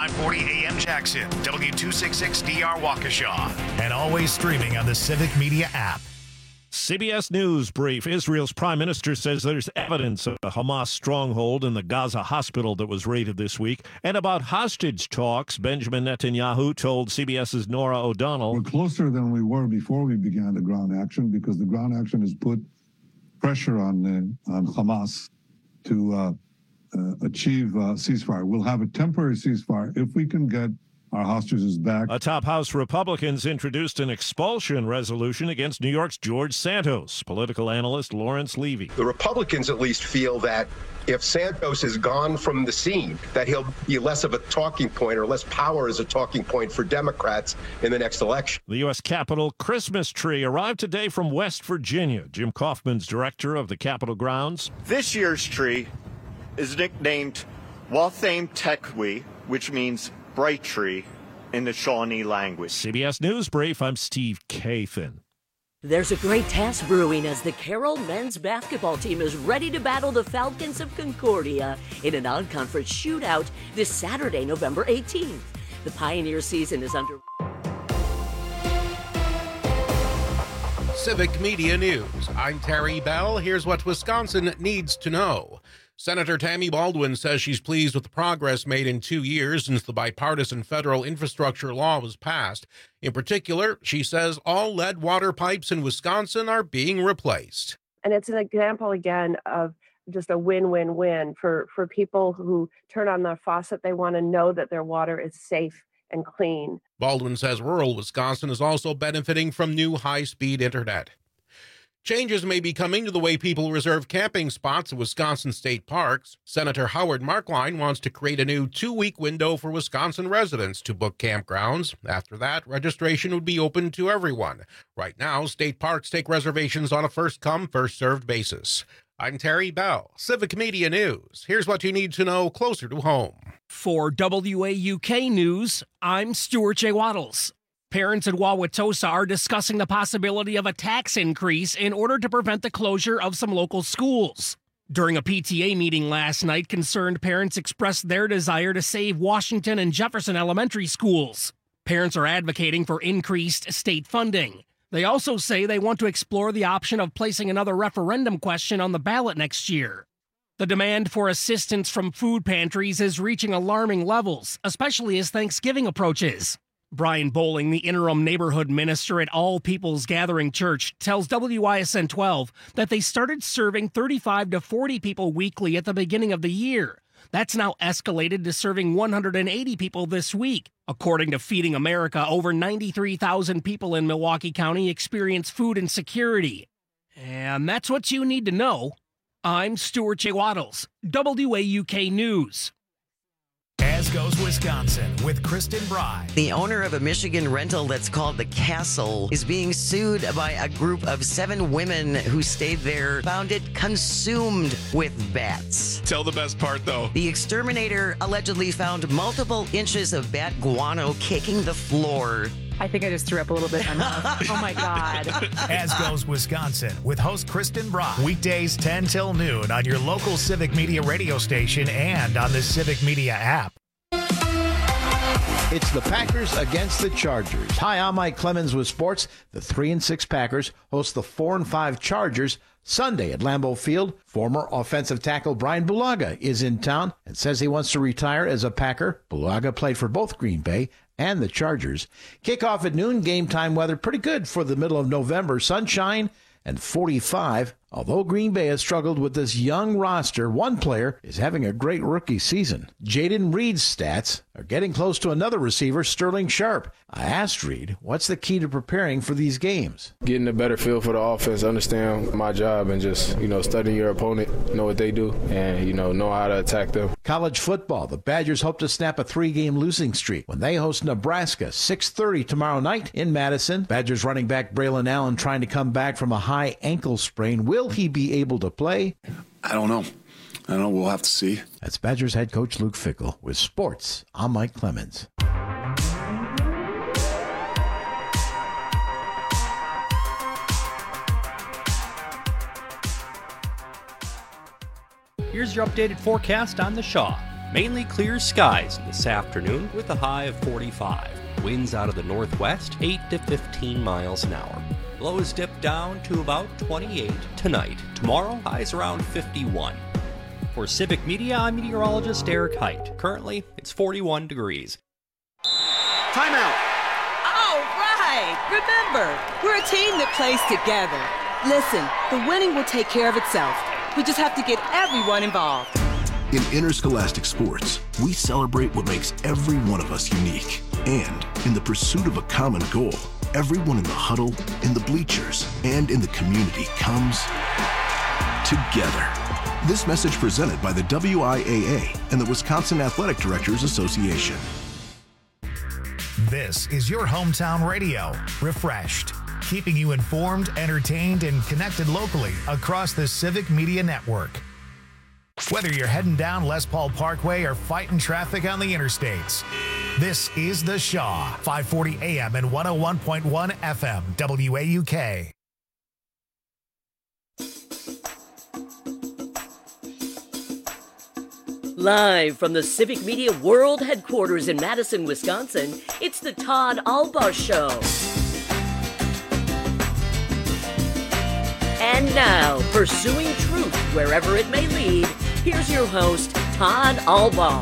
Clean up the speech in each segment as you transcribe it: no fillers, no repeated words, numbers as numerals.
540 AM Jackson, W266DR Waukesha, and always streaming on the Civic Media app. CBS News brief. Israel's prime minister says there's evidence of a Hamas stronghold in the Gaza hospital that was raided this week. And about hostage talks, Benjamin Netanyahu told CBS's Nora O'Donnell. We're closer than we were before we began the ground action because the ground action has put pressure on Hamas to achieve a ceasefire. We'll have a temporary ceasefire if we can get our hostages back. A top House Republicans introduced an expulsion resolution against New York's George Santos. Political analyst Lawrence Levy. The Republicans at least feel that if Santos is gone from the scene, that he'll be less of a talking point or less power as a talking point for Democrats in the next election. The U.S. Capitol Christmas tree arrived today from West Virginia. Jim Kaufman's director of the Capitol grounds. This year's tree is nicknamed Wathaim Tekwi, which means bright tree in the Shawnee language. CBS News Brief, I'm Steve Kathan. There's a great task brewing as the Carroll men's basketball team is ready to battle the Falcons of Concordia in a non-conference shootout this Saturday, November 18th. The Pioneer season is under. Civic Media News. I'm Terry Bell. Here's what Wisconsin needs to know. Senator Tammy Baldwin says she's pleased with the progress made in 2 years since the bipartisan federal infrastructure law was passed. In particular, she says all lead water pipes in Wisconsin are being replaced. And it's an example, again, of just a win-win-win for people who turn on their faucet. They want to know that their water is safe and clean. Baldwin says rural Wisconsin is also benefiting from new high-speed internet. Changes may be coming to the way people reserve camping spots at Wisconsin state parks. Senator Howard Markline wants to create a new 2-week window for Wisconsin residents to book campgrounds. After that, registration would be open to everyone. Right now, state parks take reservations on a first-come, first-served basis. I'm Terry Bell, Civic Media News. Here's what you need to know closer to home. For WAUK News, I'm Stuart J. Waddles. Parents in Wauwatosa are discussing the possibility of a tax increase in order to prevent the closure of some local schools. During a PTA meeting last night, concerned parents expressed their desire to save Washington and Jefferson elementary schools. Parents are advocating for increased state funding. They also say they want to explore the option of placing another referendum question on the ballot next year. The demand for assistance from food pantries is reaching alarming levels, especially as Thanksgiving approaches. Brian Bowling, the interim neighborhood minister at All People's Gathering Church, tells WISN 12 that they started serving 35 to 40 people weekly at the beginning of the year. That's now escalated to serving 180 people this week. According to Feeding America, over 93,000 people in Milwaukee County experience food insecurity. And that's what you need to know. I'm Stuart J. Waddles, WAUK News. As goes Wisconsin with Kristen Bry. The owner of a Michigan rental that's called The Castle is being sued by a group of 7 women who stayed there, found it consumed with bats. Tell the best part, though. The exterminator allegedly found multiple inches of bat guano kicking the floor. I think I just threw up a little bit in my mouth. Oh, my God. As goes Wisconsin with host Kristen Bry. Weekdays 10 till noon on your local Civic Media radio station and on the Civic Media app. It's the Packers against the Chargers. Hi, I'm Mike Clemens with sports. The 3-6 Packers host the 4-5 Chargers Sunday at Lambeau Field. Former offensive tackle Brian Bulaga is in town and says he wants to retire as a Packer. Bulaga played for both Green Bay and the Chargers. Kickoff at noon, game time weather pretty good for the middle of November. Sunshine and 45. Although Green Bay has struggled with this young roster, one player is having a great rookie season. Jaden Reed's stats are getting close to another receiver, Sterling Sharp. I asked Reed, what's the key to preparing for these games? Getting a better feel for the offense, understand my job, and just, studying your opponent, know what they do, and, know how to attack them. College football. The Badgers hope to snap a 3-game losing streak when they host Nebraska, 6:30 tomorrow night in Madison. Badgers running back Braylon Allen trying to come back from a high ankle sprain. Will he be able to play? I don't know. We'll have to see. That's Badgers head coach Luke Fickell with sports. I'm Mike Clemens. Here's your updated forecast on the Shaw. Mainly clear skies this afternoon with a high of 45. Winds out of the northwest, 8 to 15 miles an hour. Lows dip down to about 28 tonight. Tomorrow, highs around 51. For Civic Media, I'm meteorologist Eric Height. Currently, it's 41 degrees. Timeout. All right. Remember, we're a team that plays together. Listen, the winning will take care of itself. We just have to get everyone involved. In interscholastic sports, we celebrate what makes every one of us unique. And in the pursuit of a common goal, everyone in the huddle, in the bleachers, and in the community comes together. This message presented by the WIAA and the Wisconsin Athletic Directors Association. This is your hometown radio, Refreshed, keeping you informed, entertained, and connected locally across the Civic Media Network. Whether you're heading down Les Paul Parkway or fighting traffic on the interstates, this is The Shaw, 540 AM and 101.1 FM, WAUK. Live from the Civic Media World Headquarters in Madison, Wisconsin, it's the Todd Albaugh Show. And now, pursuing truth wherever it may lead, here's your host, Todd Albaugh.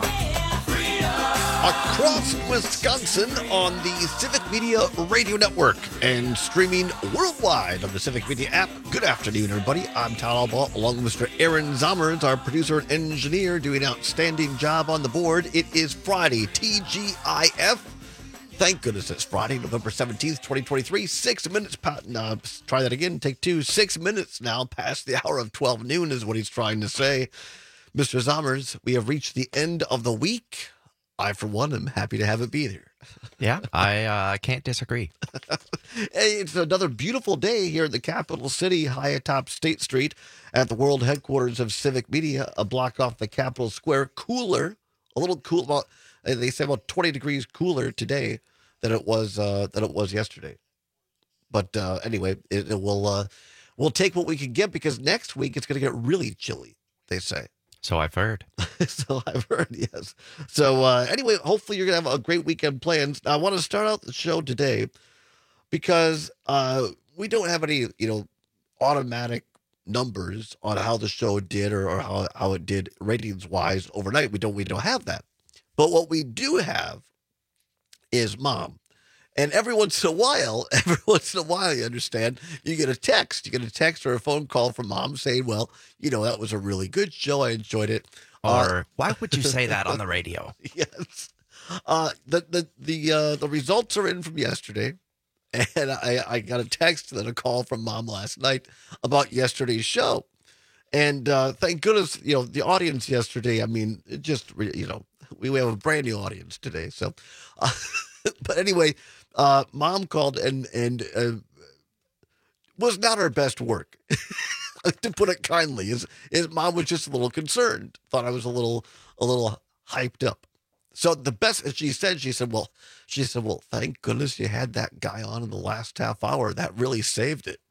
Across Wisconsin on the Civic Media Radio Network and streaming worldwide on the Civic Media app. Good afternoon, everybody. I'm Todd Albaugh, along with Mr. Aaron Zommers, our producer and engineer, doing an outstanding job on the board. It is Friday, TGIF. Thank goodness it's Friday, November 17th, 2023. 6 minutes, try that again, take two. 6 minutes now past the hour of 12 noon is what he's trying to say. Mr. Zommers, we have reached the end of the week. I, for one, am happy to have it be there. Yeah, I can't disagree. Hey, it's another beautiful day here in the capital city, high atop State Street at the world headquarters of Civic Media, a block off the Capitol Square. Cooler, a little cool. They say about 20 degrees cooler today than it was yesterday. But anyway, we'll take what we can get, because next week it's going to get really chilly, they say. So I've heard. So I've heard, yes. So anyway, hopefully you're going to have a great weekend plans. I want to start out the show today because we don't have any, automatic numbers on how the show did or how it did ratings-wise overnight. We don't have that. But what we do have is Mom. And every once in a while, you understand, you get a text. You get a text or a phone call from Mom saying, well, that was a really good show. I enjoyed it. Or why would you say that on the radio? Yes. The results are in from yesterday. And I got a text and then a call from Mom last night about yesterday's show. And thank goodness, the audience yesterday, I mean, it just, we have a brand new audience today. So, but anyway, Mom called and was not her best work, to put it kindly. His Mom was just a little concerned, thought I was a little hyped up. So the best, she said, well, thank goodness you had that guy on in the last half hour. That really saved it.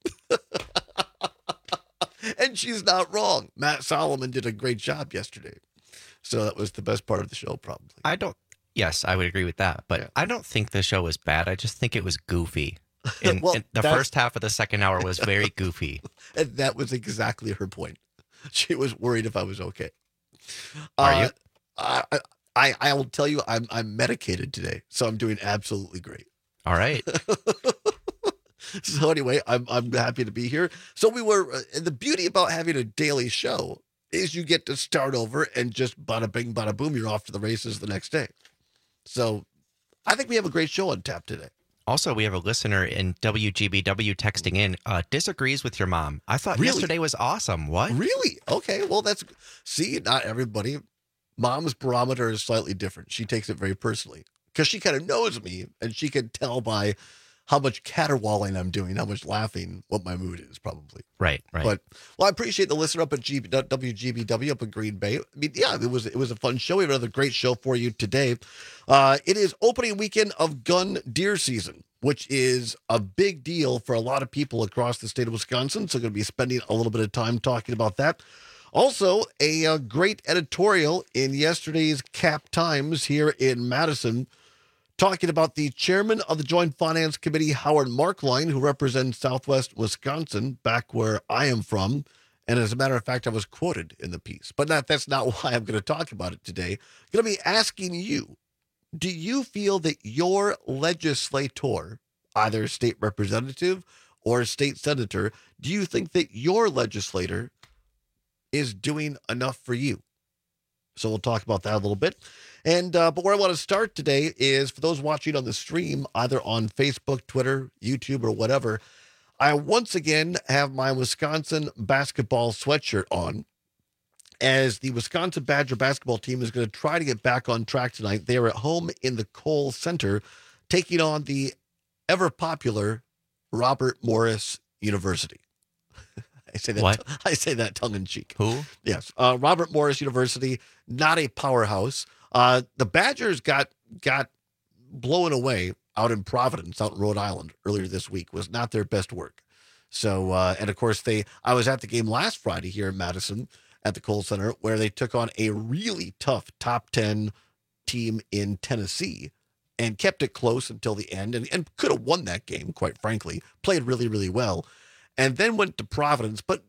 And she's not wrong. Matt Solomon did a great job yesterday. So that was the best part of the show, probably. Yes, I would agree with that. But I don't think the show was bad. I just think it was goofy. And the first half of the second hour was very goofy. And that was exactly her point. She was worried if I was okay. Are you? I will tell you, I'm medicated today, so I'm doing absolutely great. All right. So anyway, I'm happy to be here. So we were, the beauty about having a daily show is you get to start over and just bada bing, bada boom, you're off to the races the next day. So I think we have a great show on tap today. Also, we have a listener in WGBW texting in, disagrees with your mom. I thought yesterday was awesome. What? Really? Okay. Well, not everybody. Mom's barometer is slightly different. She takes it very personally because she kind of knows me and she can tell by how much caterwauling I'm doing, how much laughing, what my mood is probably. Right. But, I appreciate the listener up at WGBW up in Green Bay. I mean, yeah, it was a fun show. We have another great show for you today. It is opening weekend of gun deer season, which is a big deal for a lot of people across the state of Wisconsin. So I'm going to be spending a little bit of time talking about that. Also, a great editorial in yesterday's Cap Times here in Madison, talking about the chairman of the Joint Finance Committee, Howard Marklein, who represents Southwest Wisconsin, back where I am from. And as a matter of fact, I was quoted in the piece. But that's not why I'm going to talk about it today. I'm going to be asking you, do you feel that your legislator, either state representative or state senator, do you think that your legislator is doing enough for you? So we'll talk about that a little bit. And but where I want to start today is for those watching on the stream, either on Facebook, Twitter, YouTube, or whatever, I once again have my Wisconsin basketball sweatshirt on, as the Wisconsin Badger basketball team is going to try to get back on track tonight. They are at home in the Kohl Center, taking on the ever-popular Robert Morris University. I say that tongue-in-cheek. Who? Yes. Robert Morris University, not a powerhouse. The Badgers got blown away out in Providence, out in Rhode Island earlier this week. Was not their best work. So, and of course, I was at the game last Friday here in Madison at the Kohl Center, where they took on a really tough top 10 team in Tennessee and kept it close until the end, and could have won that game, quite frankly. Played really, really well. And then went to Providence, but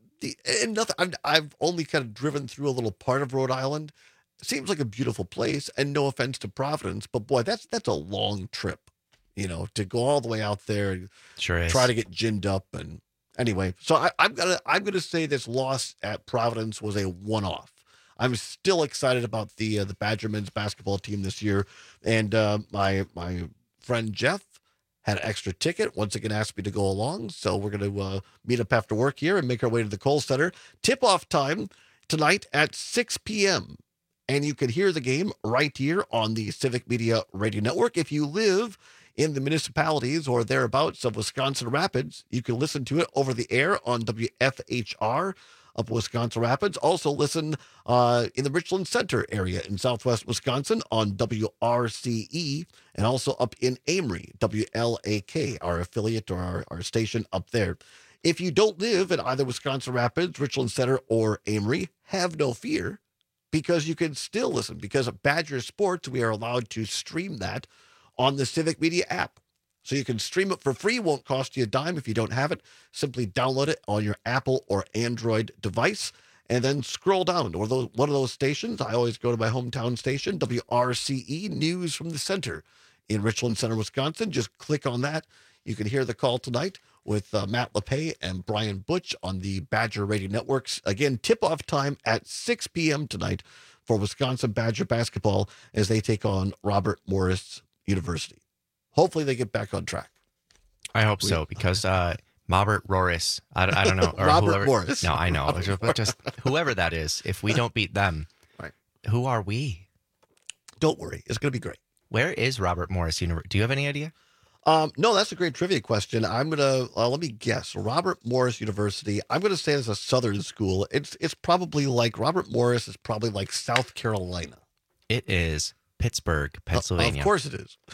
I've only kind of driven through a little part of Rhode Island. It seems like a beautiful place, and no offense to Providence, but boy, that's a long trip, to go all the way out there and sure is. Try to get ginned up. And anyway, so I'm gonna say this loss at Providence was a one-off. I'm still excited about the Badger men's basketball team this year, and my friend Jeff had an extra ticket, once again asked me to go along. So we're going to meet up after work here and make our way to the Kohl Center. Tip-off time tonight at 6 p.m. And you can hear the game right here on the Civic Media Radio Network. If you live in the municipalities or thereabouts of Wisconsin Rapids, you can listen to it over the air on WFHR of Wisconsin Rapids. Also listen in the Richland Center area in southwest Wisconsin on WRCE, and also up in Amory, WLAK, our affiliate or our station up there. If you don't live in either Wisconsin Rapids, Richland Center, or Amory, have no fear, because you can still listen. Because of Badger Sports, we are allowed to stream that on the Civic Media app. So you can stream it for free. Won't cost you a dime if you don't have it. Simply download it on your Apple or Android device and then scroll down. Or one of those stations, I always go to my hometown station, WRCE, News from the Center in Richland Center, Wisconsin. Just click on that. You can hear the call tonight with Matt LePay and Brian Butch on the Badger Radio Networks. Again, tip-off time at 6 p.m. tonight for Wisconsin Badger basketball as they take on Robert Morris University. Hopefully they get back on track. I hope so, because Robert Morris, I don't know. Or Robert whoever, Morris. No, I know. But just whoever that is, if we don't beat them, right. Who are we? Don't worry. It's going to be great. Where is Robert Morris University? Do you have any idea? No, that's a great trivia question. I'm going to, let me guess. Robert Morris University, I'm going to say it's a southern school. It's probably like, Robert Morris is probably like South Carolina. It is Pittsburgh, Pennsylvania. Of course it is.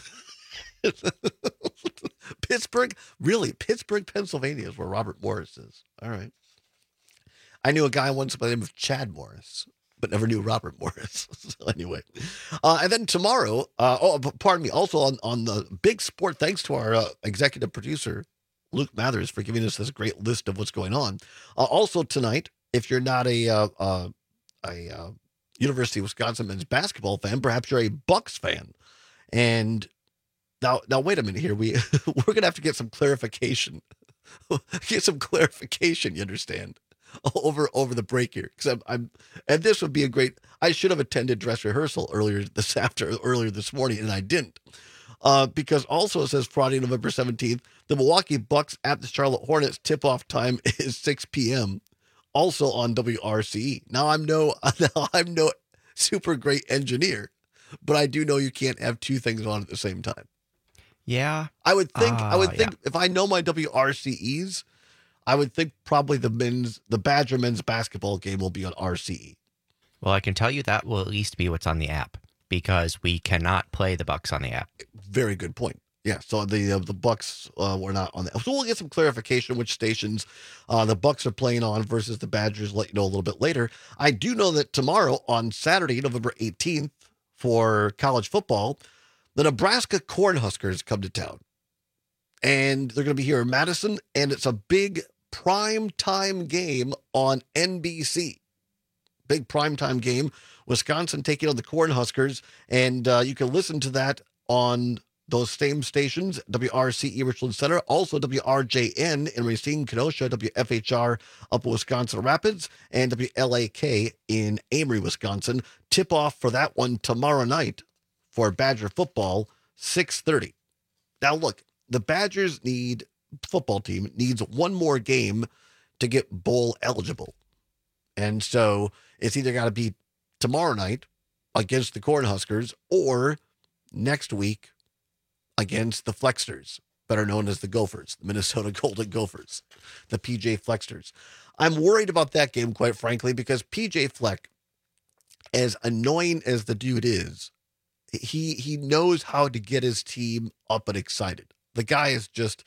Pittsburgh, really? Pittsburgh, Pennsylvania is where Robert Morris is. All right. I knew a guy once by the name of Chad Morris, but never knew Robert Morris. So anyway, and then tomorrow, pardon me, also on the big sport, thanks to our executive producer, Luke Mathers, for giving us this great list of what's going on. Also tonight, if you're not a University of Wisconsin men's basketball fan, perhaps you're a Bucks fan. And now wait a minute here. We're going to have to get some clarification. You understand? Over the break here, because I'm and this would be a great. I should have attended dress rehearsal earlier this morning, and I didn't, because also it says Friday, November 17th, the Milwaukee Bucks at the Charlotte Hornets. Tip-off time is 6 p.m. Also on WRCE. Now I'm no super great engineer, but I do know you can't have two things on at the same time. Yeah, I would think if I know my WRCEs. I would think probably the Badger men's basketball game will be on RCE. Well, I can tell you that will at least be what's on the app, because we cannot play the Bucks on the app. Very good point. Yeah, so the Bucks were not on that. So we'll get some clarification which stations the Bucks are playing on versus the Badgers. Let you know a little bit later. I do know that tomorrow, on Saturday, November 18th, for college football, the Nebraska Cornhuskers come to town. And they're going to be here in Madison, and it's a big prime time game on NBC. Big prime time game. Wisconsin taking on the Cornhuskers, and you can listen to that on those same stations, WRCE Richland Center, also WRJN in Racine, Kenosha, WFHR up in Wisconsin Rapids, and WLAK in Amory, Wisconsin. Tip-off for that one tomorrow night for Badger football, 6:30. Now, look, the Badgers football team needs one more game to get bowl eligible. And so it's either got to be tomorrow night against the Cornhuskers or next week against the Flexters, better known as the Gophers, the Minnesota Golden Gophers, the PJ Flexters. I'm worried about that game, quite frankly, because PJ Fleck, as annoying as the dude is, he knows how to get his team up and excited. The guy is just,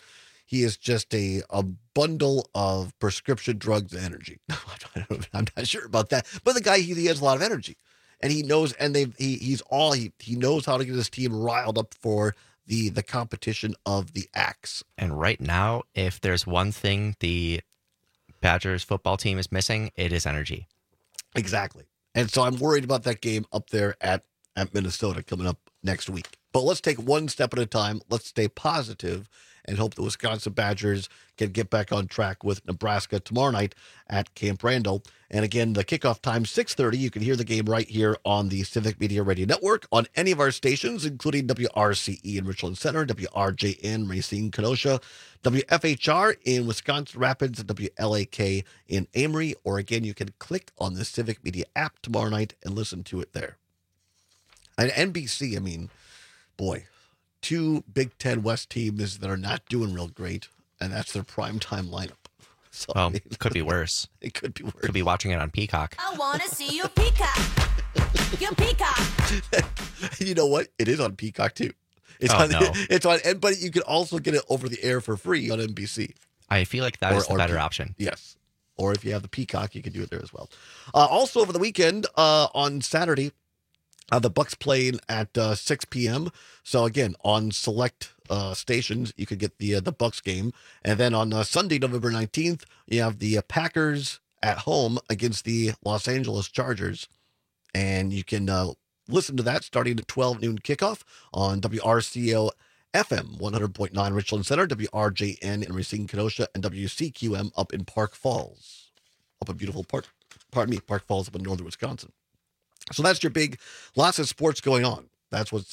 a bundle of prescription drugs and energy. I'm not sure about that, but the guy, he has a lot of energy, and he knows, and he knows how to get his team riled up for the competition of the Axe. And right now, if there's one thing the Badgers football team is missing, it is energy. Exactly. And so I'm worried about that game up there at Minnesota coming up next week. But let's take one step at a time. Let's stay positive and hope the Wisconsin Badgers can get back on track with Nebraska tomorrow night at Camp Randall. And again, the kickoff time, 6:30. You can hear the game right here on the Civic Media Radio Network on any of our stations, including WRCE in Richland Center, WRJN Racine, Kenosha, WFHR in Wisconsin Rapids, and WLAK in Amory. Or again, you can click on the Civic Media app tomorrow night and listen to it there. And NBC, I mean, boy, two Big Ten West teams that are not doing real great, and that's their primetime lineup. So, well, it could be worse. It could be worse. Could be watching it on Peacock. I want to see you peacock. You peacock. You know what? It is on Peacock, too. It's on, but you can also get it over the air for free on NBC. I feel like that is the better option. Yes. Or if you have the Peacock, you can do it there as well. Also, over the weekend, on Saturday, the Bucks playing at 6 p.m. So again, on select stations, you could get the Bucks game. And then on Sunday, November 19th, you have the Packers at home against the Los Angeles Chargers. And you can listen to that starting at 12 noon kickoff on WRCO FM 100.9 Richland Center, WRJN in Racine, Kenosha, and WCQM up in Park Falls. Up in beautiful Park Falls up in northern Wisconsin. So that's your big, lots of sports going on. That's what's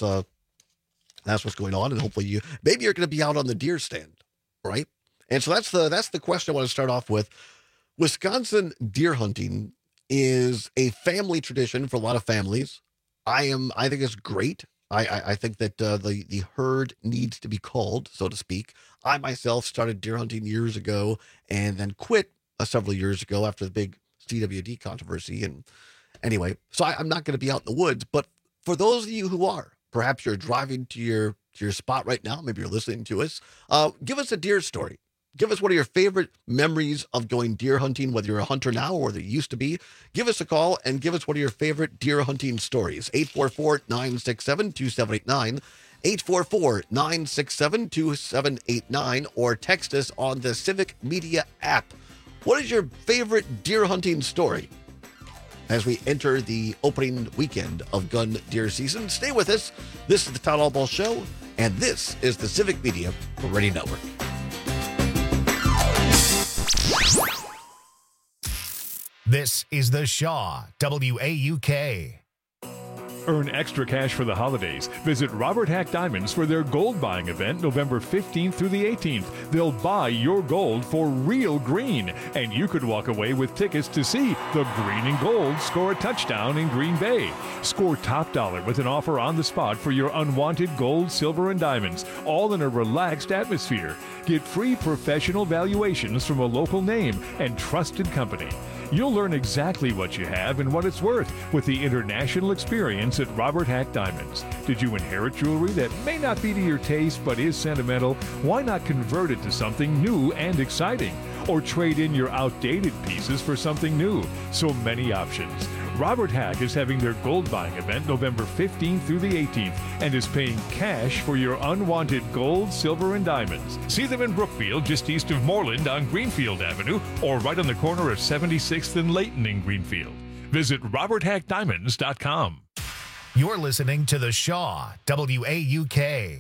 going on, and hopefully maybe you're going to be out on the deer stand, right? And so that's the question I want to start off with. Wisconsin deer hunting is a family tradition for a lot of families. I think it's great. I think that the herd needs to be called, so to speak. I myself started deer hunting years ago and then quit several years ago after the big CWD controversy. And anyway, so I'm not going to be out in the woods, but for those of you who are, perhaps you're driving to your spot right now, maybe you're listening to us, give us a deer story. Give us one of your favorite memories of going deer hunting, whether you're a hunter now or that you used to be. Give us a call and give us one of your favorite deer hunting stories. 844-967-2789, 844-967-2789, or text us on the Civic Media app. What is your favorite deer hunting story? As we enter the opening weekend of gun deer season, stay with us. This is the Todd Allball Show, and this is the Civic Media Radio Network. This is the Shaw, WAUK. Earn extra cash for the holidays. Visit Robert Hack Diamonds for their gold buying event November 15th through the 18th. They'll buy your gold for real green, and you could walk away with tickets to see the Green and Gold score a touchdown in Green Bay. Score top dollar with an offer on the spot for your unwanted gold, silver, and diamonds, all in a relaxed atmosphere. Get free professional valuations from a local name and trusted company. You'll learn exactly what you have and what it's worth with the international experience at Robert Hack Diamonds. Did you inherit jewelry that may not be to your taste but is sentimental? Why not convert it to something new and exciting? Or trade in your outdated pieces for something new? So many options. Robert Hack is having their gold buying event November 15th through the 18th and is paying cash for your unwanted gold, silver, and diamonds. See them in Brookfield, just east of Moreland on Greenfield Avenue, or right on the corner of 76th and Layton in Greenfield. Visit roberthackdiamonds.com. You're listening to The Shaw, WAUK.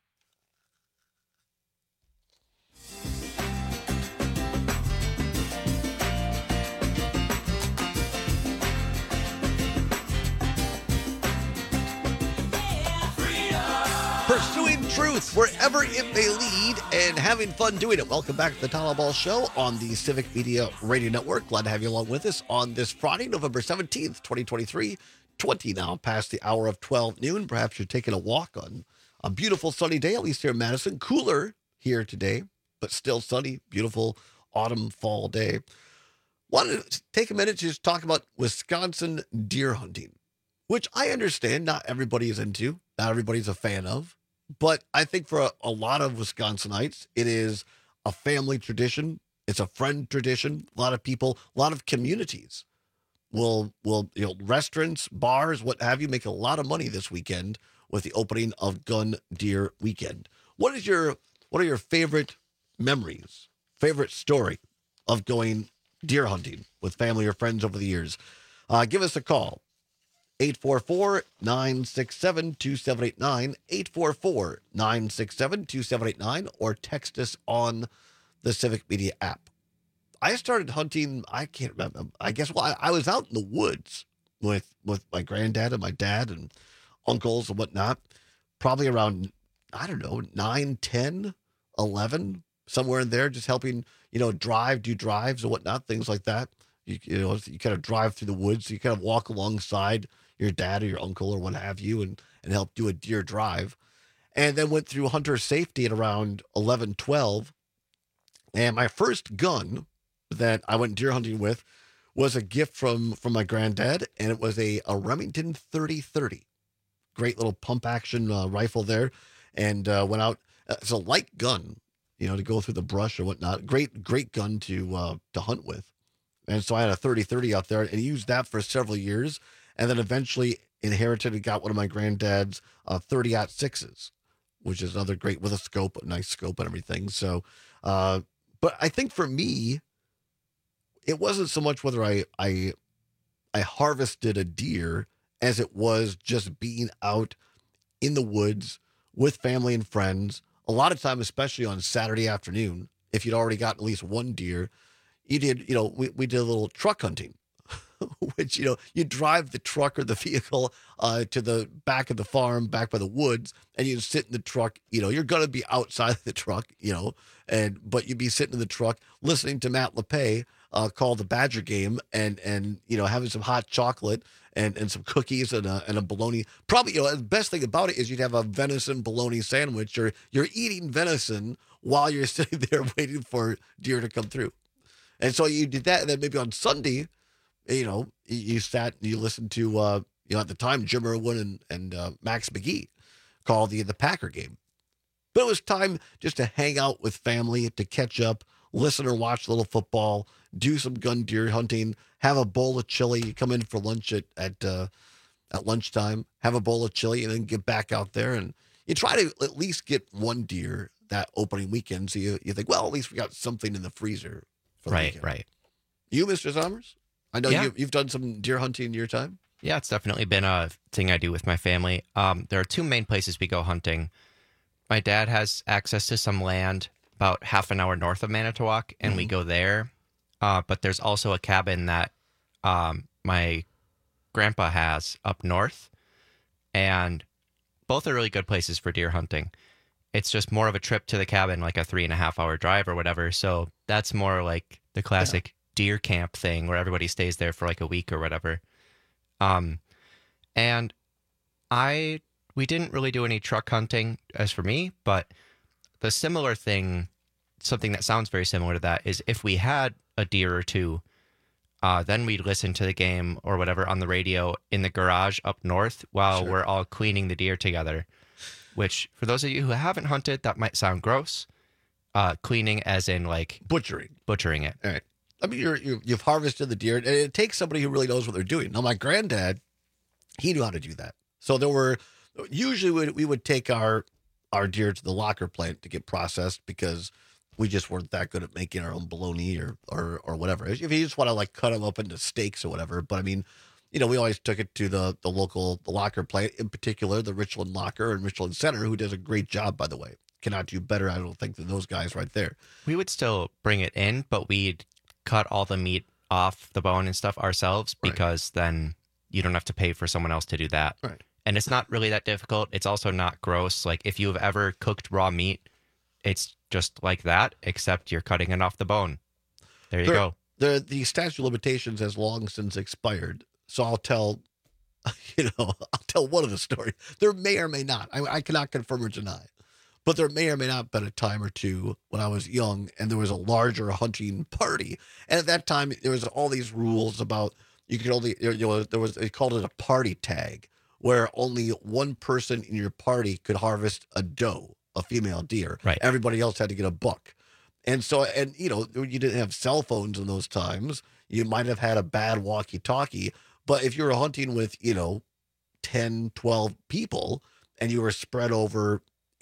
Pursuing truth wherever it may lead and having fun doing it. Welcome back to the Tyler Ball Show on the Civic Media Radio Network. Glad to have you along with us on this Friday, November 17th, 2023. 20 now past the hour of 12 noon. Perhaps you're taking a walk on a beautiful sunny day, at least here in Madison. Cooler here today, but still sunny, beautiful autumn fall day. Wanted to take a minute to just talk about Wisconsin deer hunting, which I understand not everybody is into, not everybody's a fan of. But I think for a lot of Wisconsinites, it is a family tradition. It's a friend tradition. A lot of people, a lot of communities will restaurants, bars, what have you, make a lot of money this weekend with the opening of Gun Deer Weekend. What are your favorite memories, favorite story of going deer hunting with family or friends over the years? Give us a call. 844-967-2789, 844-967-2789, or text us on the Civic Media app. I started hunting, I can't remember, I guess, I was out in the woods with my granddad and my dad and uncles and whatnot, probably around, I don't know, 9, 10, 11, somewhere in there, just helping, do drives and whatnot, things like that. You kind of drive through the woods, you kind of walk alongside your dad or your uncle or what have you and help do a deer drive. And then went through hunter safety at around 11, 12. And my first gun that I went deer hunting with was a gift from my granddad, and it was a Remington 30-30. Great little pump action rifle there. And went out. It's a light gun, to go through the brush or whatnot. Great gun to hunt with. And so I had a 30-30 out there and used that for several years. And then eventually inherited and got one of my granddad's 30-06s, which is another great with a scope, a nice scope and everything. So, but I think for me, it wasn't so much whether I harvested a deer as it was just being out in the woods with family and friends. A lot of time, especially on Saturday afternoon, if you'd already gotten at least one deer, we did a little truck hunting. Which, you drive the truck or the vehicle to the back of the farm, back by the woods, and you sit in the truck. You're going to be outside of the truck, but you'd be sitting in the truck listening to Matt LePay call the Badger game and having some hot chocolate and some cookies and a bologna. Probably, the best thing about it is you'd have a venison bologna sandwich, or you're eating venison while you're sitting there waiting for deer to come through. And so you did that, and then maybe on Sunday, you sat and you listened to, at the time, Jim Irwin and Max McGee call the Packer game. But it was time just to hang out with family, to catch up, listen or watch a little football, do some gun deer hunting, have a bowl of chili, come in for lunch at lunchtime, have a bowl of chili, and then get back out there. And you try to at least get one deer that opening weekend. So you think, well, at least we got something in the freezer. For the weekend. Right. You, Mr. Sommers? I know you've done some deer hunting in your time. Yeah, it's definitely been a thing I do with my family. There are two main places we go hunting. My dad has access to some land about half an hour north of Manitowoc, and we go there. But there's also a cabin that my grandpa has up north, and both are really good places for deer hunting. It's just more of a trip to the cabin, like a 3.5 hour drive or whatever. So that's more like the classic deer camp thing where everybody stays there for like a week or whatever. And we didn't really do any truck hunting as for me, but the similar thing, something that sounds very similar to that, is if we had a deer or two, Then we'd listen to the game or whatever on the radio in the garage up north while we're all cleaning the deer together, which for those of you who haven't hunted, that might sound gross. Cleaning as in like butchering it. All right. I mean, you've harvested the deer, and it takes somebody who really knows what they're doing. Now, my granddad, he knew how to do that. So usually we would take our deer to the locker plant to get processed because we just weren't that good at making our own bologna or whatever. If you just want to like cut them up into steaks or whatever. But I mean, we always took it to the locker plant, in particular, the Richland Locker and Richland Center, who does a great job, by the way. Cannot do better, I don't think, than those guys right there. We would still bring it in, but we'd cut all the meat off the bone and stuff ourselves because then you don't have to pay for someone else to do that. Right. And it's not really that difficult. It's also not gross. Like if you've ever cooked raw meat, it's just like that, except you're cutting it off the bone. There you go. The statute of limitations has long since expired. So I'll tell one of the stories. There may or may not. I cannot confirm or deny. But there may or may not have been a time or two when I was young and there was a larger hunting party. And at that time, there was all these rules about you could only, they called it a party tag, where only one person in your party could harvest a doe, a female deer. Right. Everybody else had to get a buck. And so, you didn't have cell phones in those times. You might have had a bad walkie-talkie. But if you were hunting with, 10, 12 people and you were spread over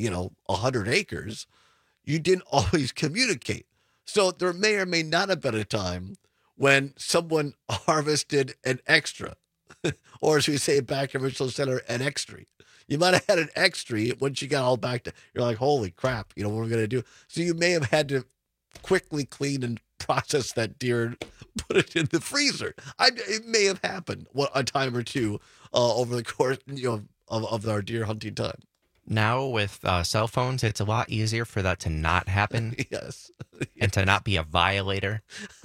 100 acres, you didn't always communicate. So there may or may not have been a time when someone harvested an extra, or as we say back in Richland Center, an extra. You might have had an extra once you got all back to, you're like, holy crap, what are we going to do? So you may have had to quickly clean and process that deer and put it in the freezer. It may have happened a time or two over the course of our deer hunting time. Now with cell phones, it's a lot easier for that to not happen. Yes. And to not be a violator.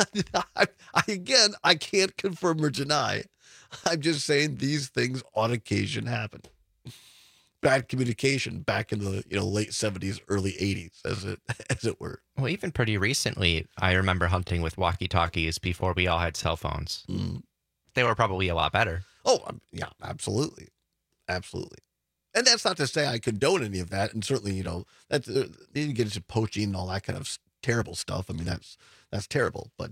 I can't confirm or deny. I'm just saying these things on occasion happen. Bad communication back in the late 70s, early 80s, as it were. Well, even pretty recently, I remember hunting with walkie-talkies before we all had cell phones. Mm. They were probably a lot better. Oh, yeah, absolutely. Absolutely. And that's not to say I condone any of that. And certainly, that's, you get into poaching and all that kind of terrible stuff. I mean, that's terrible. But,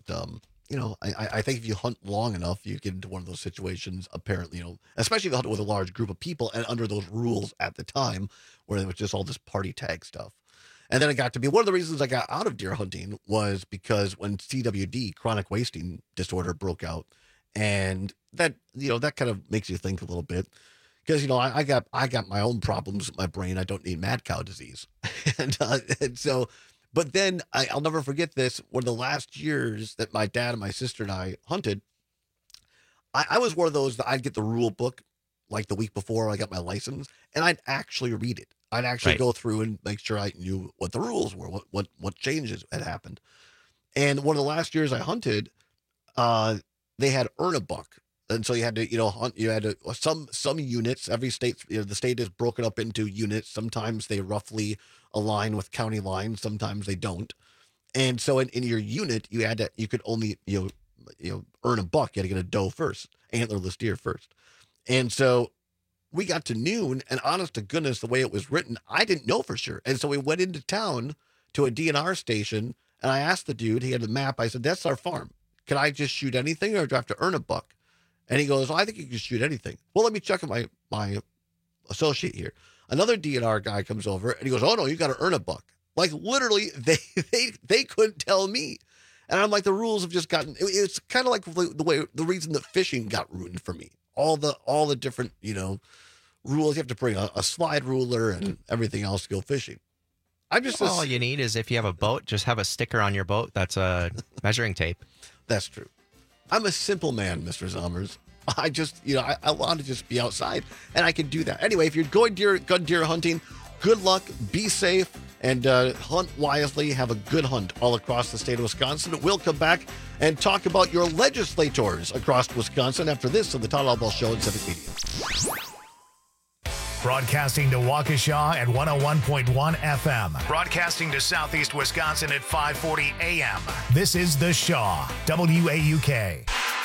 I think if you hunt long enough, you get into one of those situations, apparently, especially if you hunt with a large group of people and under those rules at the time where it was just all this party tag stuff. And then it got to be one of the reasons I got out of deer hunting was because when CWD, chronic wasting disorder, broke out, and that, that kind of makes you think a little bit. Because, I got my own problems with my brain. I don't need mad cow disease. and so, but then I'll never forget this. One of the last years that my dad and my sister and I hunted, I was one of those that I'd get the rule book like the week before I got my license, and I'd actually read it. I'd actually go through and make sure I knew what the rules were, what changes had happened. And one of the last years I hunted, they had earn a buck. And so you had to, hunt, you had to, some units, every state, the state is broken up into units. Sometimes they roughly align with county lines. Sometimes they don't. And so in your unit, you could only, earn a buck. You had to get a doe first, antlerless deer first. And so we got to noon, and honest to goodness, the way it was written, I didn't know for sure. And so we went into town to a DNR station, and I asked the dude, he had a map. I said, that's our farm. Can I just shoot anything, or do I have to earn a buck? And he goes, I think you can shoot anything. Well, let me check with my associate here. Another DNR guy comes over and he goes, oh no, you got to earn a buck. Like literally they couldn't tell me. And I'm like, the rules have just gotten, it's kind of like the reason that fishing got ruined for me. All the different, rules. You have to bring a slide ruler and everything else to go fishing. All you need is if you have a boat, just have a sticker on your boat. That's a measuring tape. That's true. I'm a simple man, Mr. Zommers. I just, I want to just be outside, and I can do that. Anyway, if you're going gun deer hunting, good luck, be safe, and hunt wisely. Have a good hunt all across the state of Wisconsin. We'll come back and talk about your legislators across Wisconsin after this on the Todd Albaugh Show in Civic Media. Broadcasting to Waukesha at 101.1 FM. Broadcasting to Southeast Wisconsin at 540 AM. This is The Shaw, WAUK.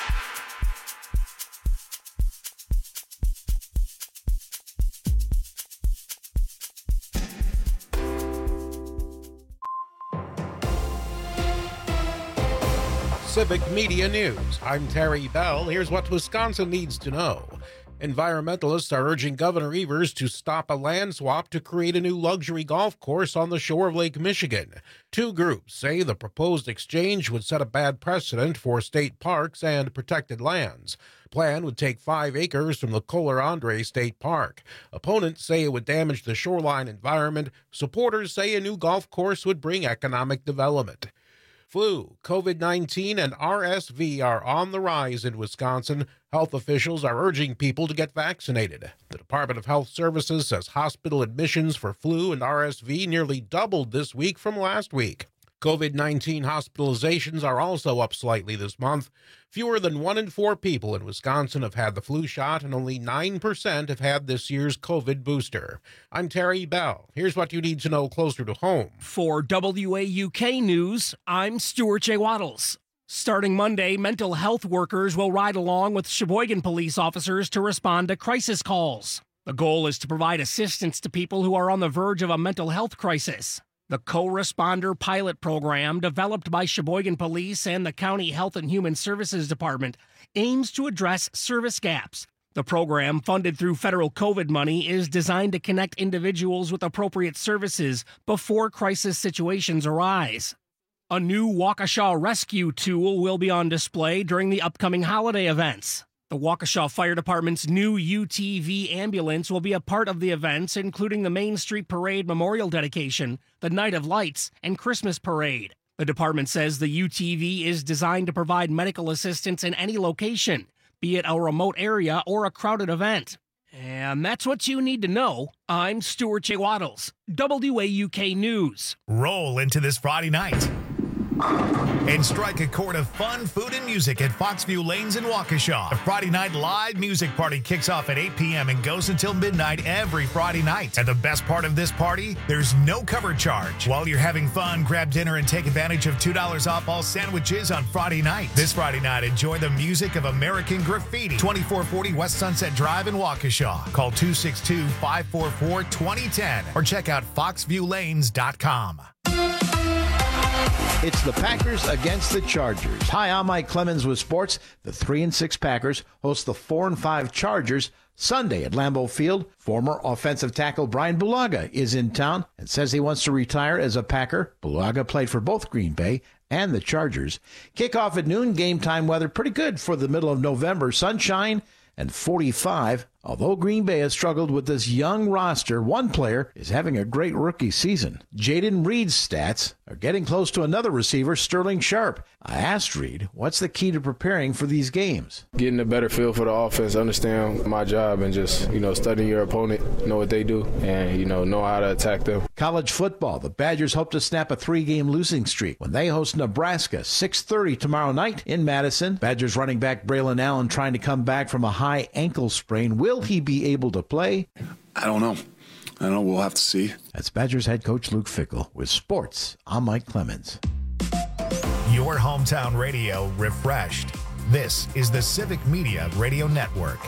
Civic Media News. I'm Terry Bell. Here's what Wisconsin needs to know. Environmentalists are urging Governor Evers to stop a land swap to create a new luxury golf course on the shore of Lake Michigan. Two groups say the proposed exchange would set a bad precedent for state parks and protected lands. The plan would take 5 acres from the Kohler Andre State Park. Opponents say it would damage the shoreline environment. Supporters say a new golf course would bring economic development. Flu, COVID-19, and RSV are on the rise in Wisconsin. Health officials are urging people to get vaccinated. The Department of Health Services says hospital admissions for flu and RSV nearly doubled this week from last week. COVID-19 hospitalizations are also up slightly this month. Fewer than 1 in 4 people in Wisconsin have had the flu shot, and only 9% have had this year's COVID booster. I'm Terry Bell. Here's what you need to know closer to home. For WAUK News, I'm Stuart J. Waddles. Starting Monday, mental health workers will ride along with Sheboygan police officers to respond to crisis calls. The goal is to provide assistance to people who are on the verge of a mental health crisis. The Co-Responder Pilot Program, developed by Sheboygan Police and the County Health and Human Services Department, aims to address service gaps. The program, funded through federal COVID money, is designed to connect individuals with appropriate services before crisis situations arise. A new Waukesha rescue tool will be on display during the upcoming holiday events. The Waukesha Fire Department's new UTV ambulance will be a part of the events, including the Main Street Parade Memorial Dedication, the Night of Lights, and Christmas Parade. The department says the UTV is designed to provide medical assistance in any location, be it a remote area or a crowded event. And that's what you need to know. I'm Stuart J. Waddles, WAUK News. Roll into this Friday night and strike a chord of fun, food, and music at Foxview Lanes in Waukesha. The Friday night live music party kicks off at 8 p.m. and goes until midnight every Friday night. And the best part of this party, there's no cover charge. While you're having fun, grab dinner and take advantage of $2 off all sandwiches on Friday night. This Friday night, enjoy the music of American Graffiti. 2440 West Sunset Drive in Waukesha. Call 262-544-2010 or check out foxviewlanes.com. It's the Packers against the Chargers. Hi, I'm Mike Clemens with sports. The 3-6 Packers host the 4-5 Chargers Sunday at Lambeau Field. Former offensive tackle Brian Bulaga is in town and says he wants to retire as a Packer. Bulaga played for both Green Bay and the Chargers. Kickoff at noon, game time weather pretty good for the middle of November. Sunshine and 45. Although Green Bay has struggled with this young roster, one player is having a great rookie season. Jaden Reed's stats are getting close to another receiver, Sterling Sharp. I asked Reed, what's the key to preparing for these games? Getting a better feel for the offense, understand my job, and just, studying your opponent, know what they do, and, know how to attack them. College football. The Badgers hope to snap a 3-game losing streak when they host Nebraska, 6:30 tomorrow night in Madison. Badgers running back Braylon Allen trying to come back from a high ankle sprain. Will he be able to play? I don't know. We'll have to see. That's Badgers head coach Luke Fickell. With sports, I'm Mike Clemens. Your hometown radio refreshed. This is the Civic Media Radio Network.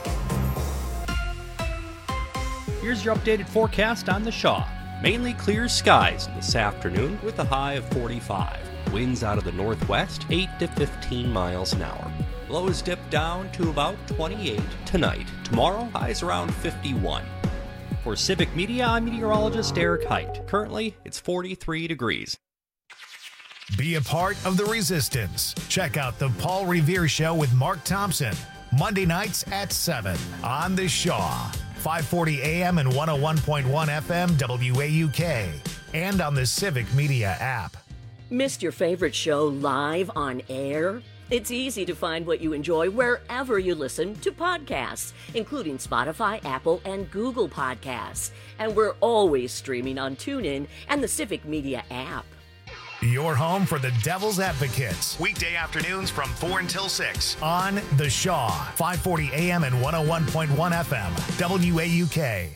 Here's your updated forecast on the Shaw. Mainly clear skies this afternoon with a high of 45. Winds out of the northwest, 8 to 15 miles an hour. Lows dip down to about 28 tonight. Tomorrow, highs around 51. For Civic Media, I'm meteorologist Eric Height. Currently, it's 43 degrees. Be a part of the resistance. Check out the Paul Revere Show with Mark Thompson. Monday nights at 7 on the Shaw. 540 AM and 101.1 FM WAUK. And on the Civic Media app. Missed your favorite show live on air? It's easy to find what you enjoy wherever you listen to podcasts, including Spotify, Apple, and Google Podcasts. And we're always streaming on TuneIn and the Civic Media app. Your home for the Devil's Advocates. Weekday afternoons from 4 until 6 on The Shaw. 540 AM and 101.1 FM. WAUK.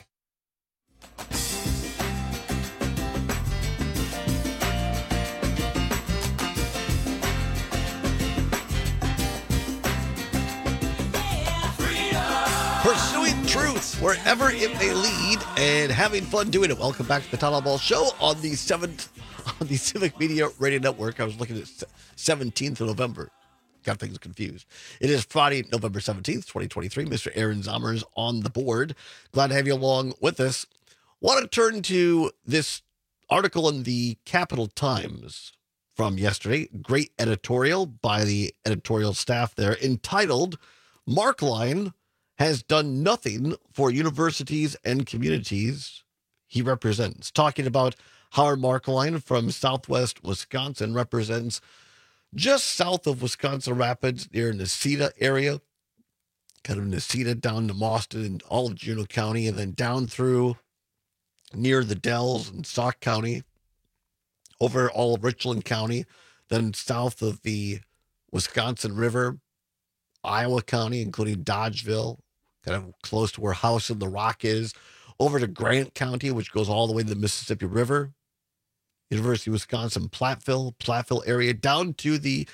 Pursuing truth wherever it may lead and having fun doing it. Welcome back to the Town Ball Show on the 7th on the Civic Media Radio Network. I was looking at 17th of November. got things confused. It is Friday, November 17th, 2023. Mr. Aaron Zommers on the board. Glad to have you along with us. Want to turn to this article in the Capital Times from yesterday. Great editorial by the editorial staff there, entitled, Markline has done nothing for universities and communities he represents. Talking about Howard Markline from Southwest Wisconsin, represents just south of Wisconsin Rapids, near Necedah area, kind of Necedah down to Mauston and all of Juneau County, and then down through near the Dells and Sauk County, over all of Richland County, then south of the Wisconsin River, Iowa County, including Dodgeville, kind of close to where House in the Rock is, over to Grant County, which goes all the way to the Mississippi River, University of Wisconsin, Platteville area, down to the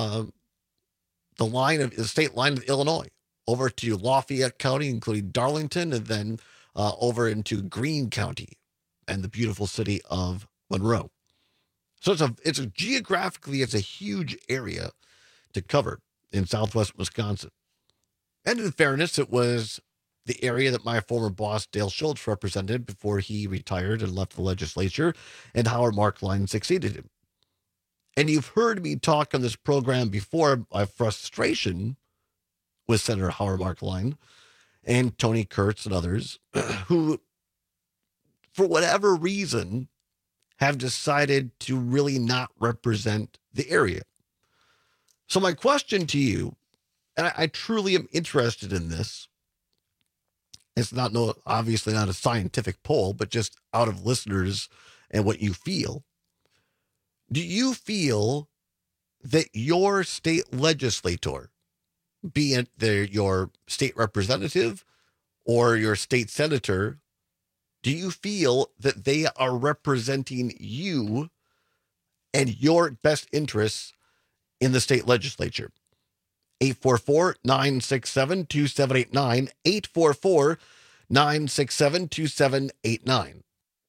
line of the state line of Illinois, over to Lafayette County, including Darlington, and then over into Greene County and the beautiful city of Monroe. So it's a huge area to cover in Southwest Wisconsin. And in fairness, it was the area that my former boss, Dale Schultz, represented before he retired and left the legislature, and Howard Markline succeeded him. And you've heard me talk on this program before, my frustration with Senator Howard Markline and Tony Kurtz and others who, for whatever reason, have decided to really not represent the area. So my question to you, and I truly am interested in this, it's obviously not a scientific poll, but just out of listeners and what you feel. Do you feel that your state legislator, be it your state representative or your state senator, do you feel that they are representing you and your best interests in the state legislature? 844-967-2789, 844-967-2789.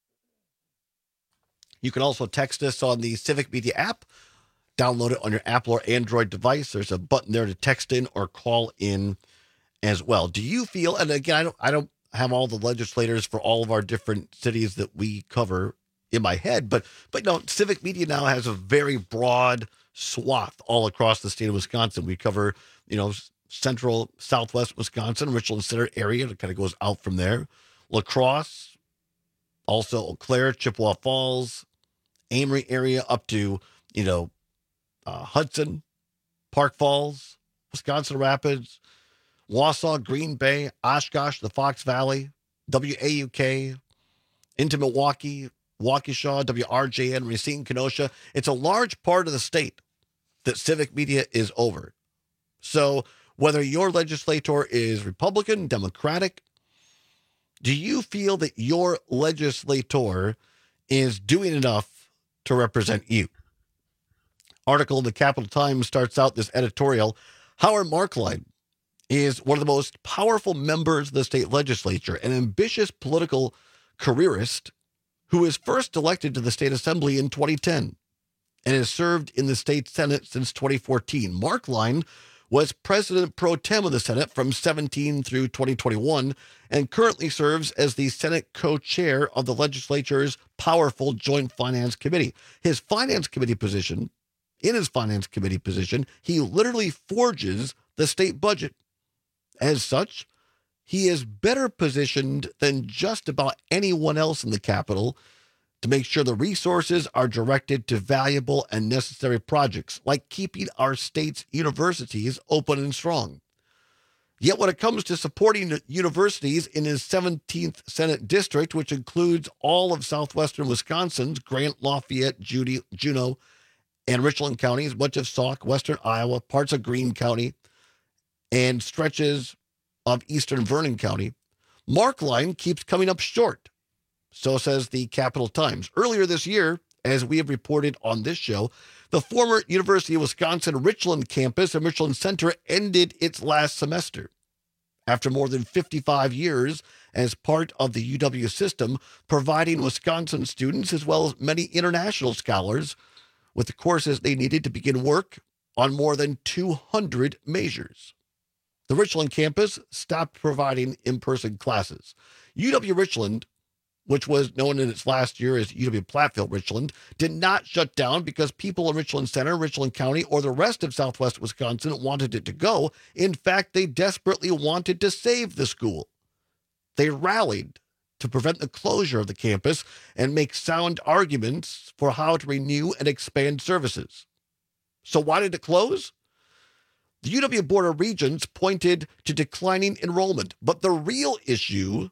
You can also text us on the Civic Media app. Download it on your Apple or Android device. There's a button there to text in or call in as well. Do you feel, and again, I don't have all the legislators for all of our different cities that we cover in my head, but no, Civic Media now has a very broad swath all across the state of Wisconsin. We cover, central, southwest Wisconsin, Richland Center area. It kind of goes out from there. La Crosse, also Eau Claire, Chippewa Falls, Amory area up to, Hudson, Park Falls, Wisconsin Rapids, Wausau, Green Bay, Oshkosh, the Fox Valley, WAUK, into Milwaukee, Waukesha, WRJN, Racine, Kenosha. It's a large part of the state that Civic Media is over. So whether your legislator is Republican, Democratic, do you feel that your legislator is doing enough to represent you? Article in the Capital Times starts out this editorial. Howard Markline is one of the most powerful members of the state legislature, an ambitious political careerist who was first elected to the state assembly in 2010 and has served in the state Senate since 2014. Markline was president pro tem of the Senate from 17 through 2021 and currently serves as the Senate co-chair of the legislature's powerful Joint Finance Committee. In his finance committee position, he literally forges the state budget. As such, he is better positioned than just about anyone else in the Capitol to make sure the resources are directed to valuable and necessary projects, like keeping our state's universities open and strong. Yet when it comes to supporting universities in his 17th Senate District, which includes all of southwestern Wisconsin's Grant, Lafayette, Juneau, and Richland counties, much of Sauk, western Iowa, parts of Greene County, and stretches of eastern Vernon County, Markline keeps coming up short. So says the Capital Times. Earlier this year, as we have reported on this show, the former University of Wisconsin Richland campus and Richland Center ended its last semester. After more than 55 years as part of the UW system, providing Wisconsin students as well as many international scholars with the courses they needed to begin work on more than 200 measures. The Richland campus stopped providing in-person classes. UW-Richland, which was known in its last year as UW-Platteville-Richland, did not shut down because people in Richland Center, Richland County, or the rest of Southwest Wisconsin wanted it to go. In fact, they desperately wanted to save the school. They rallied to prevent the closure of the campus and make sound arguments for how to renew and expand services. So why did it close? The UW Board of Regents pointed to declining enrollment, but the real issue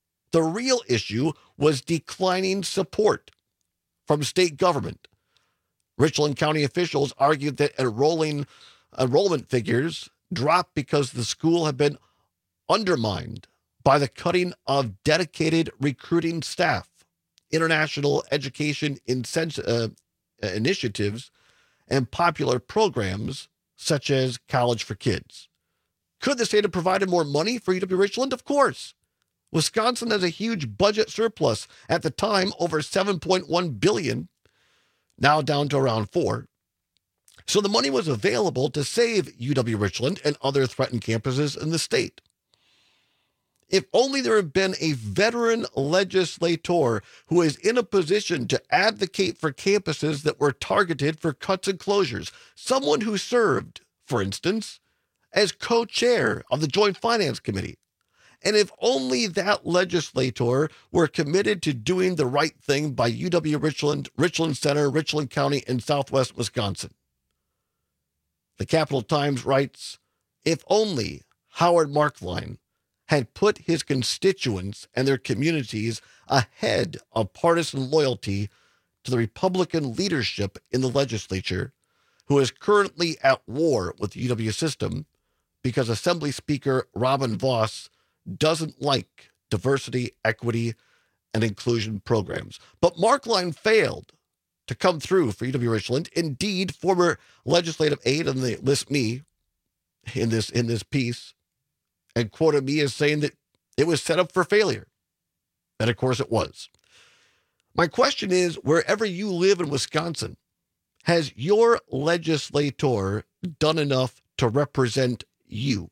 was declining support from state government. Richland County officials argued that enrollment figures dropped because the school had been undermined by the cutting of dedicated recruiting staff, international education initiatives, and popular programs such as College for Kids. Could the state have provided more money for UW-Richland? Of course. Wisconsin has a huge budget surplus. At the time, over $7.1 billion, now down to around $4 billion. So the money was available to save UW-Richland and other threatened campuses in the state. If only there had been a veteran legislator who is in a position to advocate for campuses that were targeted for cuts and closures. Someone who served, for instance, as co-chair of the Joint Finance Committee. And if only that legislator were committed to doing the right thing by UW-Richland, Richland Center, Richland County, and Southwest Wisconsin. The Capital Times writes, if only Howard Marklein had put his constituents and their communities ahead of partisan loyalty to the Republican leadership in the legislature, who is currently at war with the UW system because Assembly Speaker Robin Vos doesn't like diversity, equity, and inclusion programs. But Marklein failed to come through for UW-Richland. Indeed, former legislative aide, and they list me in this piece, and quoted me as saying that it was set up for failure. And of course it was. My question is, wherever you live in Wisconsin, has your legislator done enough to represent you?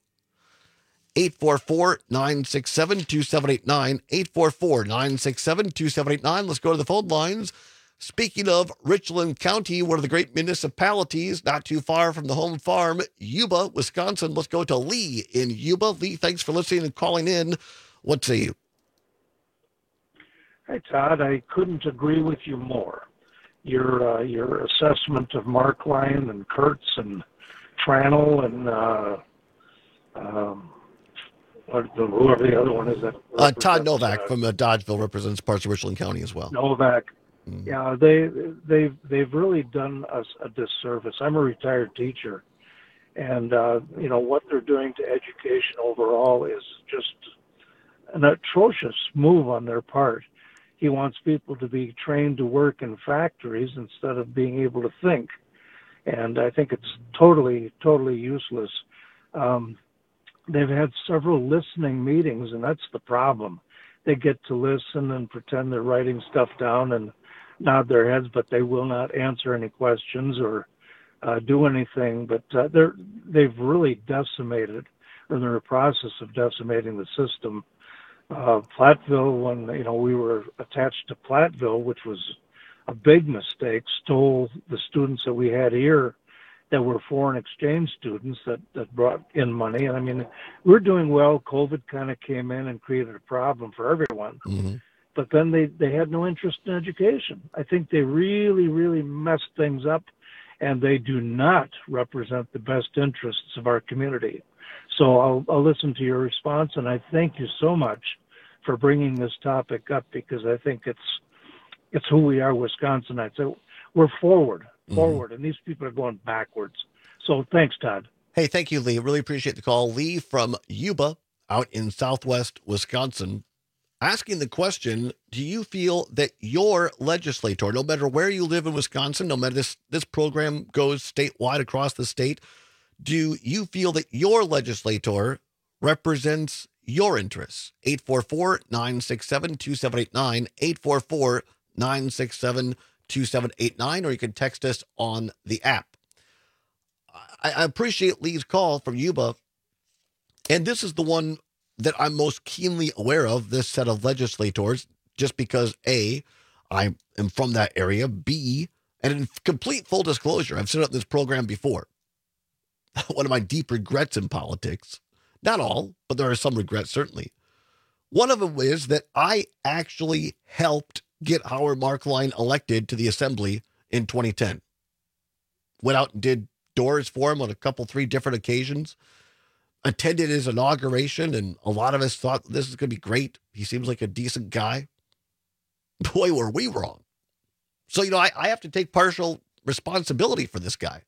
844-967-2789, 844-967-2789. Let's go to the phone lines. Speaking of Richland County, one of the great municipalities, not too far from the home farm, Yuba, Wisconsin. Let's go to Lee in Yuba. Lee, thanks for listening and calling in. What say you? Hi, Todd. I couldn't agree with you more. Your assessment of Marklein and Kurtz and Tranel and whoever the other one is. Todd Novak from Dodgeville represents parts of Richland County as well. Novak. Yeah, they've really done us a disservice. I'm a retired teacher, and what they're doing to education overall is just an atrocious move on their part. He wants people to be trained to work in factories instead of being able to think, and I think it's totally useless. They've had several listening meetings, and that's the problem. They get to listen and pretend they're writing stuff down and nod their heads, but they will not answer any questions or do anything. But they've really decimated, or they're in the process of decimating the system. Platteville, when we were attached to Platteville, which was a big mistake, stole the students that we had here that were foreign exchange students that brought in money. And I mean, we're doing well. COVID kind of came in and created a problem for everyone. Mm-hmm. But then they had no interest in education. I think they really, really messed things up, and they do not represent the best interests of our community. So I'll listen to your response, and I thank you so much for bringing this topic up, because I think it's who we are, Wisconsinites. So we're forward, and these people are going backwards. So thanks, Todd. Hey, thank you, Lee. Really appreciate the call. Lee from Yuba out in southwest Wisconsin, asking the question, do you feel that your legislator, no matter where you live in Wisconsin, no matter this program goes statewide across the state, do you feel that your legislator represents your interests? 844-967-2789, 844-967-2789, or you can text us on the app. I appreciate Lee's call from Yuba. And this is the one that I'm most keenly aware of, this set of legislators, just because A, I am from that area, B, and in complete full disclosure, I've set up this program before. One of my deep regrets in politics, not all, but there are some regrets, certainly. One of them is that I actually helped get Howard Marklein elected to the assembly in 2010. Went out and did doors for him on a couple, 3 different occasions. Attended his inauguration, and a lot of us thought this is going to be great. He seems like a decent guy. Boy, were we wrong. So, I have to take partial responsibility for this guy.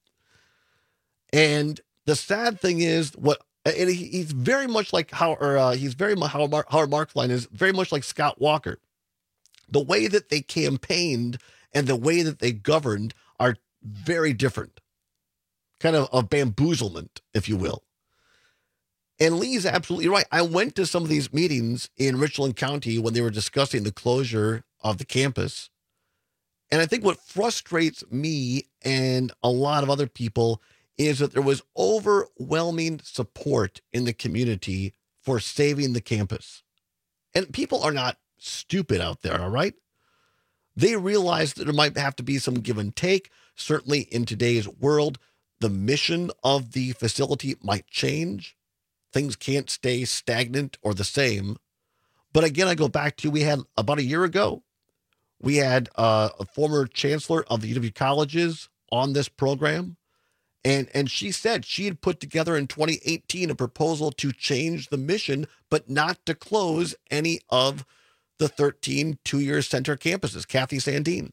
And the sad thing is, he's very much like Howard Marklein is very much like Scott Walker. The way that they campaigned and the way that they governed are very different. Kind of a bamboozlement, if you will. And Lee's absolutely right. I went to some of these meetings in Richland County when they were discussing the closure of the campus. And I think what frustrates me and a lot of other people is that there was overwhelming support in the community for saving the campus. And people are not stupid out there, all right? They realize that there might have to be some give and take. Certainly in today's world, the mission of the facility might change. Things can't stay stagnant or the same. But again, I go back to, we had about a year ago, we had a former chancellor of the UW colleges on this program. And she said she had put together in 2018 a proposal to change the mission, but not to close any of the 13 two-year center campuses, Kathy Sandine.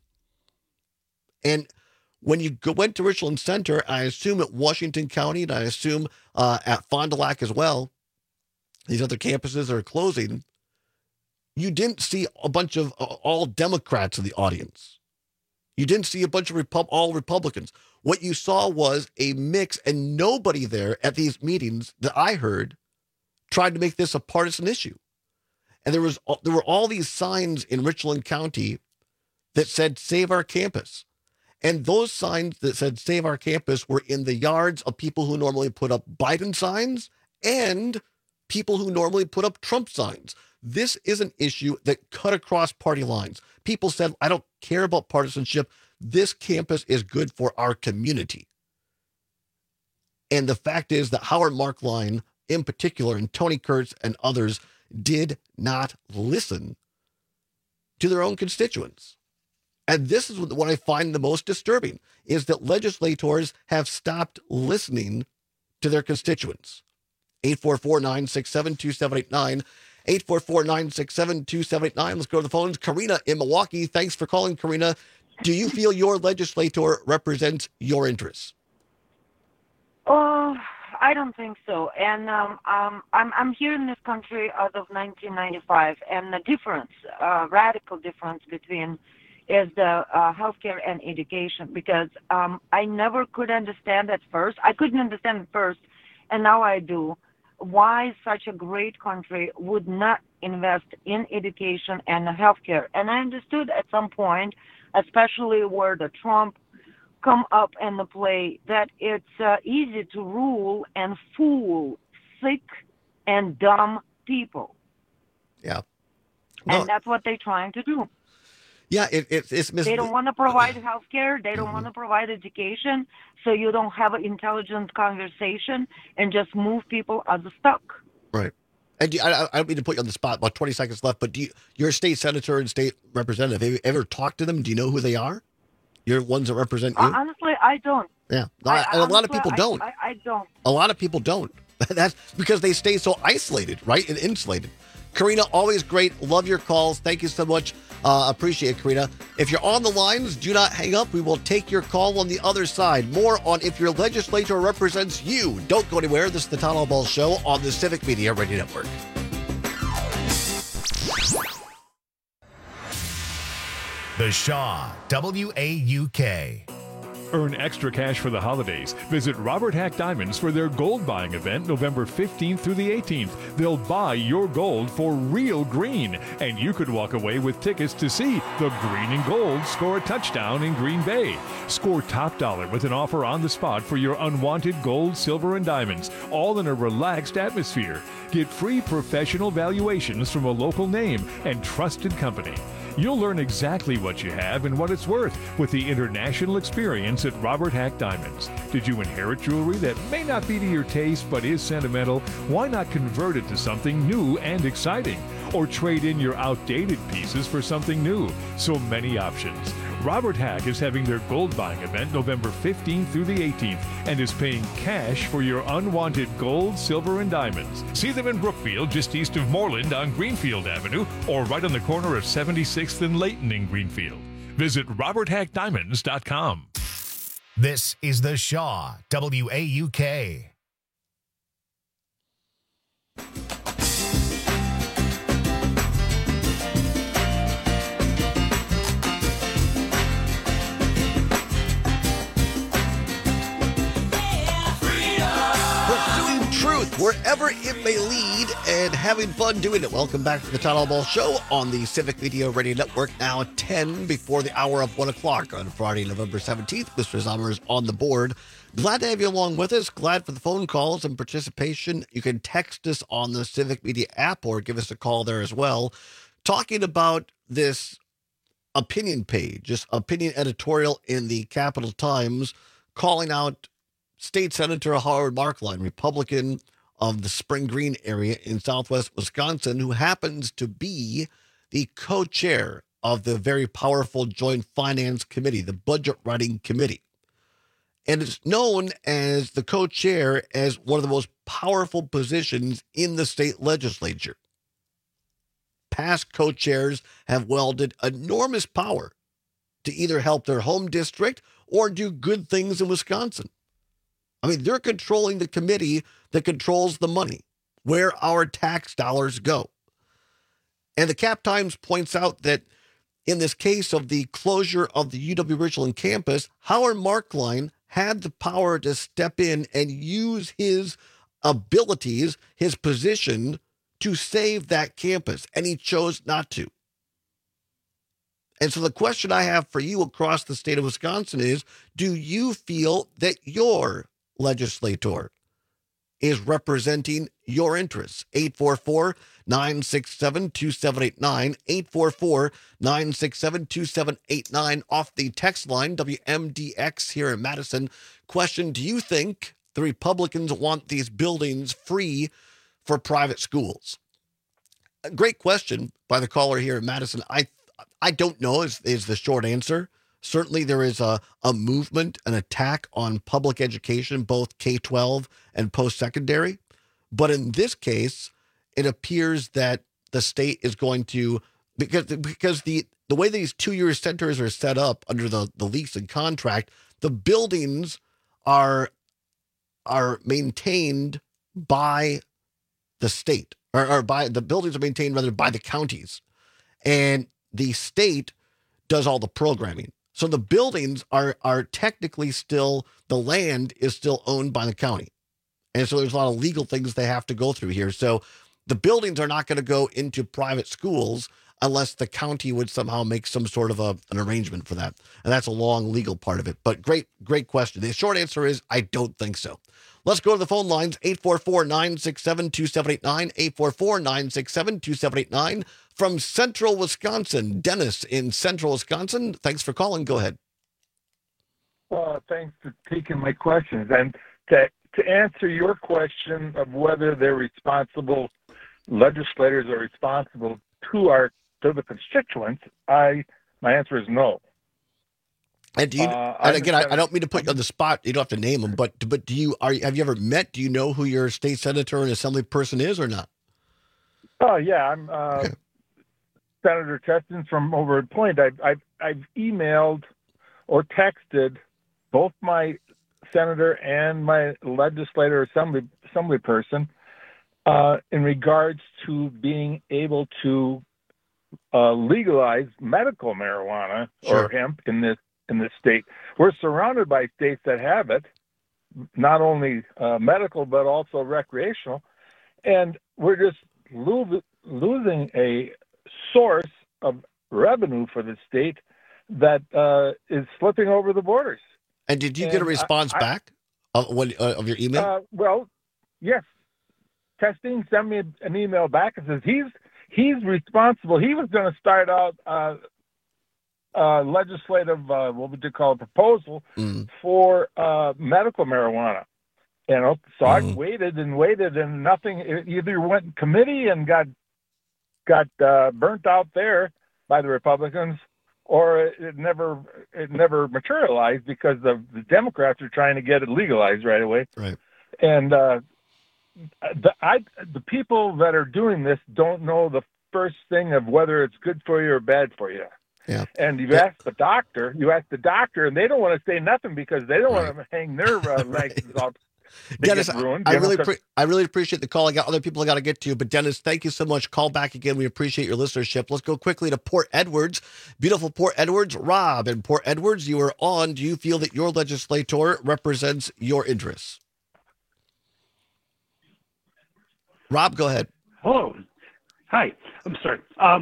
And when you went to Richland Center, I assume at Washington County, and I assume at Fond du Lac as well, these other campuses are closing, you didn't see a bunch of all Democrats in the audience. You didn't see a bunch of all Republicans. What you saw was a mix, and nobody there at these meetings that I heard tried to make this a partisan issue. And there were all these signs in Richland County that said, "Save our campus." And those signs that said "Save our campus" were in the yards of people who normally put up Biden signs and people who normally put up Trump signs. This is an issue that cut across party lines. People said, "I don't care about partisanship. This campus is good for our community." And the fact is that Howard Marklein in particular, and Tony Kurtz and others, did not listen to their own constituents. And this is what I find the most disturbing, is that legislators have stopped listening to their constituents. 844-967-2789. 844-967-2789. Let's go to the phones. Karina in Milwaukee. Thanks for calling, Karina. Do you feel your legislator represents your interests? I don't think so. And I'm here in this country out of 1995, and the difference, radical difference between is the healthcare and education, because I never could understand at first. I couldn't understand at first, and now I do, why such a great country would not invest in education and healthcare. And I understood at some point, especially where the Trump come up in the play, that it's easy to rule and fool sick and dumb people. Yeah. And that's what they're trying to do. Yeah, it's they don't want to provide health care. They don't want to provide education. So you don't have an intelligent conversation and just move people as stuck. Right. And I don't mean to put you on the spot, about 20 seconds left, but your state senator and state representative, have you ever talked to them? Do you know who they are? You're ones that represent you? Honestly, I don't. Yeah. And a lot of people don't. I don't. A lot of people don't. That's because they stay so isolated, right? And insulated. Karina, always great. Love your calls. Thank you so much. Appreciate it, Karina. If you're on the lines, do not hang up. We will take your call on the other side. More on if your legislator represents you. Don't go anywhere. This is the Town Hall Ball Show on the Civic Media Radio Network. The Shaw, WAUK. Earn extra cash for the holidays. Visit Robert Hack Diamonds for their gold buying event November 15th through the 18th. They'll buy your gold for real green, and you could walk away with tickets to see the Green and Gold score a touchdown in Green Bay. Score top dollar with an offer on the spot for your unwanted gold, silver, and diamonds, all in a relaxed atmosphere. Get free professional valuations from a local name and trusted company. You'll learn exactly what you have and what it's worth with the international experience at Robert Hack Diamonds. Did you inherit jewelry that may not be to your taste but is sentimental? Why not convert it to something new and exciting? Or trade in your outdated pieces for something new? So many options. Robert Hack is having their gold buying event November 15th through the 18th and is paying cash for your unwanted gold, silver, and diamonds. See them in Brookfield, just east of Moreland on Greenfield Avenue, or right on the corner of 76th and Layton in Greenfield. Visit roberthackdiamonds.com. This is the Shaw WAUK. Truth wherever it may lead and having fun doing it. Welcome back to the Town Hall Ball Show on the Civic Media Radio Network, now 10 before the hour of 1 o'clock on Friday, November 17th. Mr. Zommers on the board. Glad to have you along with us. Glad for the phone calls and participation. You can text us on the Civic Media app or give us a call there as well. Talking about this opinion page, this opinion editorial in the Capital Times, calling out State Senator Howard Marklein, Republican of the Spring Green area in southwest Wisconsin, who happens to be the co-chair of the very powerful Joint Finance Committee, the Budget Writing Committee. And it's known as the co-chair as one of the most powerful positions in the state legislature. Past co-chairs have wielded enormous power to either help their home district or do good things in Wisconsin. I mean, they're controlling the committee that controls the money, where our tax dollars go. And the Cap Times points out that in this case of the closure of the UW Richland campus, Howard Marklein had the power to step in and use his abilities, his position, to save that campus, and he chose not to. And so the question I have for you across the state of Wisconsin is, do you feel that your legislator is representing your interests? 844-967-2789, 844-967-2789 off the text line, WMDX here in Madison. Question, do you think the Republicans want these buildings free for private schools? A great question by the caller here in Madison. I don't know is the short answer. Certainly there is a movement, an attack on public education, both K-12 and post-secondary. But in this case, it appears that the state is going to, because the way these two-year centers are set up under the lease and contract, the buildings are maintained by the state, or by the buildings are maintained rather by the counties. And the state does all the programming. So the buildings are technically still, the land is still owned by the county. And so there's a lot of legal things they have to go through here. So the buildings are not going to go into private schools unless the county would somehow make some sort of an arrangement for that. And that's a long legal part of it. But great question. The short answer is I don't think so. Let's go to the phone lines, 844-967-2789, 844-967-2789. From Central Wisconsin, Dennis in Central Wisconsin. Thanks for calling. Go ahead. Thanks for taking my questions. And to answer your question of whether they're responsible, legislators are responsible to the constituents, my answer is no. And do you? And again, I don't mean to put you on the spot. You don't have to name them, but have you ever met? Do you know who your state senator and assembly person is, or not? Oh yeah, I'm Senator Cheston from over at Point. I've emailed or texted both my senator and my legislator assembly person in regards to being able to legalize medical marijuana or hemp in in this state. We're surrounded by states that have it, not only medical but also recreational, and we're just losing a source of revenue for the state that is slipping over the borders. And did you get a response back of your email? Well, yes. Testing sent me an email back and says he's responsible. He was going to start out legislative, what would you call it, proposal for medical marijuana. You know, so I waited and waited, and nothing. It either went in committee and got burnt out there by the Republicans, or it never materialized because the Democrats are trying to get it legalized right away. Right. And the people that are doing this don't know the first thing of whether it's good for you or bad for you. Yeah. And you ask the doctor, and they don't want to say nothing because they don't want to hang their license off. Dennis, I really appreciate the call. I got other people I got to get to, but Dennis, thank you so much. Call back again. We appreciate your listenership. Let's go quickly to Port Edwards. Beautiful Port Edwards. Rob in Port Edwards, you are on. Do you feel that your legislator represents your interests? Rob, go ahead. Hello. Hi. I'm sorry.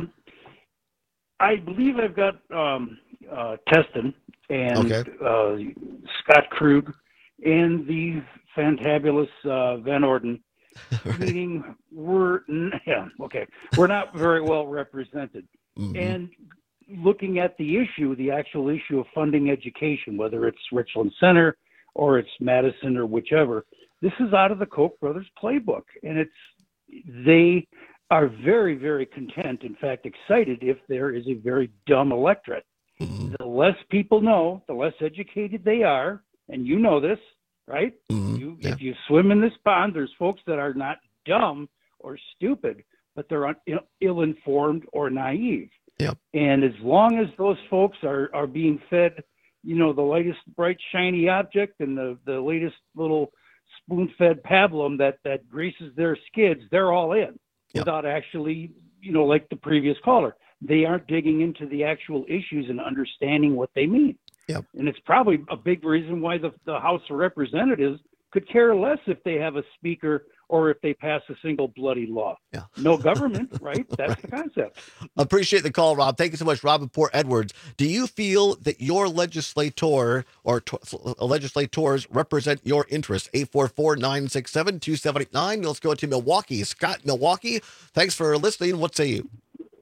I believe I've got Teston and Scott Krug and the fantabulous Van Orden meaning we're not very well represented. And looking at the issue, the actual issue of funding education, whether it's Richland Center or it's Madison or whichever, this is out of the Koch brothers playbook. And they are very, very content, in fact, excited if there is a very dumb electorate. The less people know, the less educated they are, and you know this, right? If you swim in this pond, there's folks that are not dumb or stupid, but they're ill-informed or naive. Yep. And as long as those folks are being fed, the latest bright, shiny object and the latest little spoon-fed pablum that greases their skids, they're all in. Yep. Without actually, like the previous caller, they aren't digging into the actual issues and understanding what they mean. Yep. And it's probably a big reason why the House of Representatives could care less if they have a speaker or if they pass a single bloody law. Yeah. No government, right? That's the concept. Appreciate the call, Rob. Thank you so much, Rob in Port Edwards. Do you feel that your legislator or legislators represent your interests? 844-967-2789. Let's go to Milwaukee. Scott, Milwaukee, thanks for listening. What say you?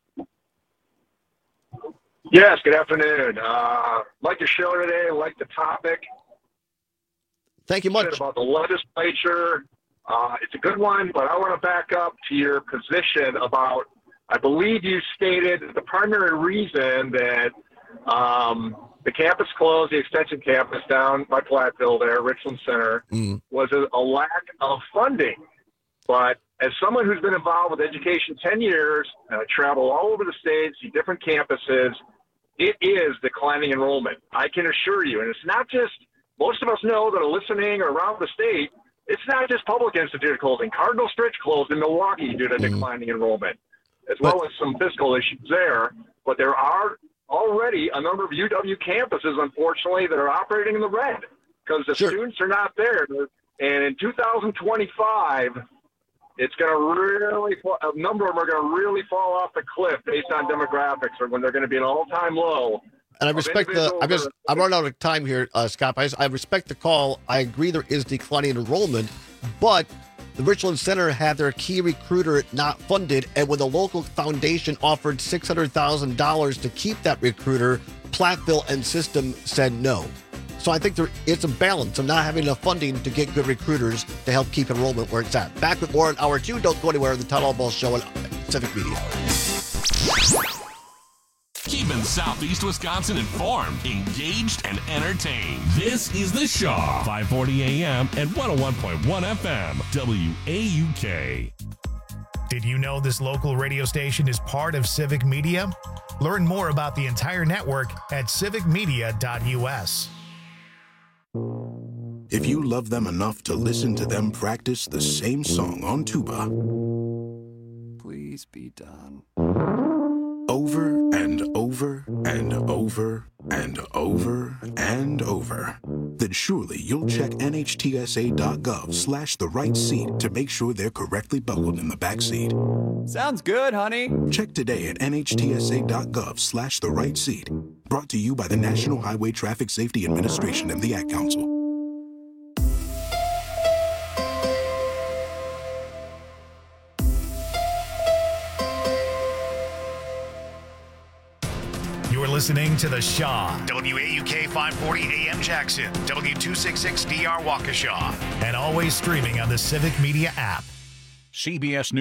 Yes, good afternoon. Like your show today, like the topic. Thank you much. About the legislature. It's a good one, but I want to back up to your position about, I believe you stated the primary reason that the campus closed, the extension campus down by Platteville there, Richland Center, was a lack of funding. But as someone who's been involved with education 10 years, and I travel all over the state, see different campuses, it is declining enrollment. I can assure you. And it's not just, most of us know that are listening or around the state, it's not just public institute closing. Cardinal Stritch closed in Milwaukee due to declining enrollment, as well as some fiscal issues there. But there are already a number of UW campuses, unfortunately, that are operating in the red because the students are not there. And in 2025, it's going to really, a number of them are going to really fall off the cliff based on demographics or when they're going to be an all-time low. And I respect I'm running out of time here, Scott. I respect the call. I agree there is declining enrollment, but the Richland Center had their key recruiter not funded, and when the local foundation offered $600,000 to keep that recruiter, Platteville and System said no. So I think it's a balance of not having enough funding to get good recruiters to help keep enrollment where it's at. Back with more in Hour 2. Don't go anywhere. The Todd Ball Show on Civic Media. Keeping Southeast Wisconsin informed, engaged, and entertained. This is The Shaw, 540 AM and 101.1 FM, WAUK. Did you know this local radio station is part of Civic Media? Learn more about the entire network at civicmedia.us. If you love them enough to listen to them practice the same song on tuba, please be done. over and over and over and over and over, then surely you'll check NHTSA.gov/the right seat to make sure they're correctly buckled in the back seat. Sounds good, honey. Check today at NHTSA.gov/the right seat. Brought to you by the National Highway Traffic Safety Administration and the Ad Council. You're listening to The Shaw, WAUK 540 AM Jackson, W266DR Waukesha, and always streaming on the Civic Media app. CBS News.